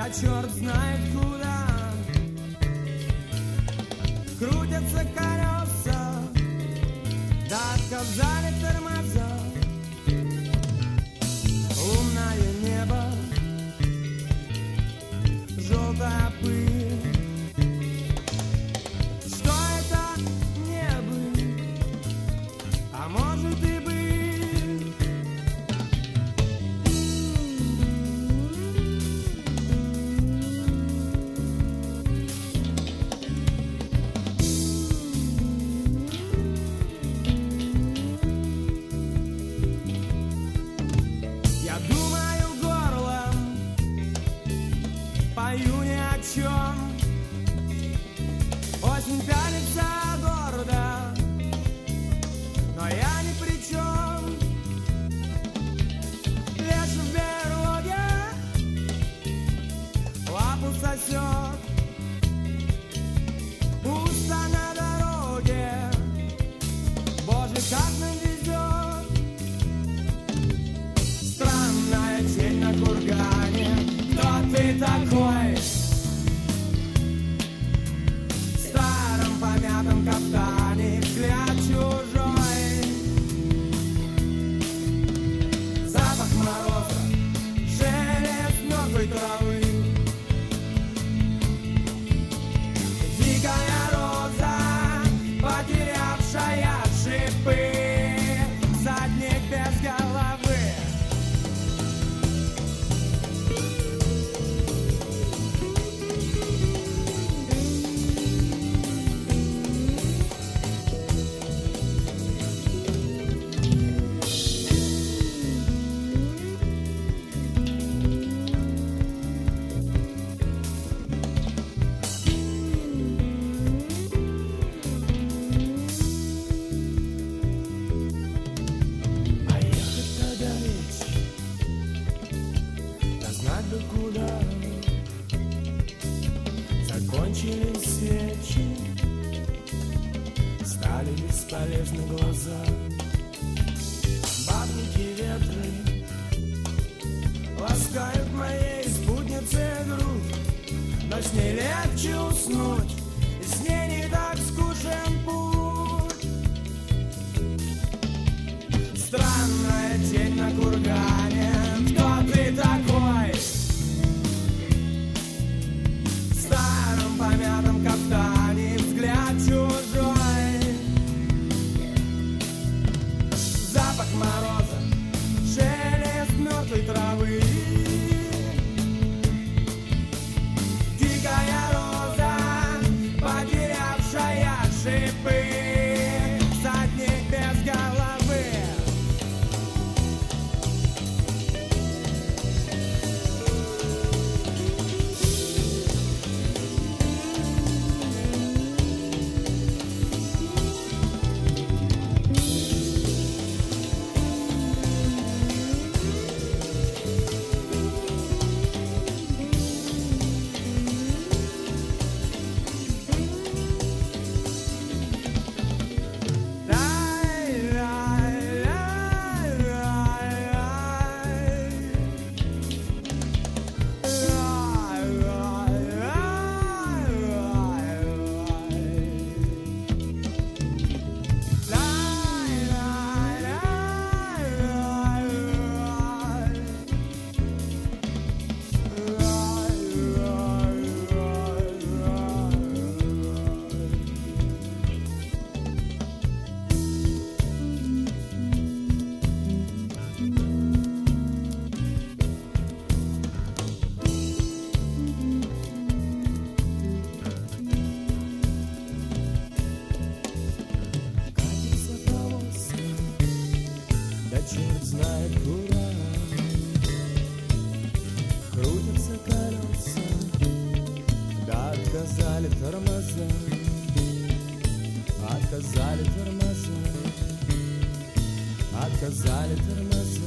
черт знает куда. Крутятся колеса, да отказали тормоза. Лунное небо, желтая пыль. Что это не быть, а может и быть. Я думаю горлом, пою ни о чем. Осень пялится гордо, но я ни при чем. Лишь в берлоге лапу сосет. Пусто на дороге, Боже, как нам везет. Странная тень на кургане. Кто ты такой? В старом помятом кафтане взгляд чужой. Запах мороза, шелест мертвой травы. Дикая роза, потерявшая шипы. Задник без головы. А ехать тогда ведь, да знать бы куда. Закончились свечи, стали бесполезны глаза. Бабники ветры ласкают моей спутнице грудь, но с ней легче уснуть, и с ней не так скучен путь. Странная тень на кургане. Кто ты такой? В старом помятом кафтане взгляд чужой. Запах мороза, шелест мертвой травы. Дикая роза, потерявшая шипы. Задник без головы. Катится полоса, да черт знает куда. Крутятся колеса, да отказали тормоза. Отказали тормоза. Отказали тормоза.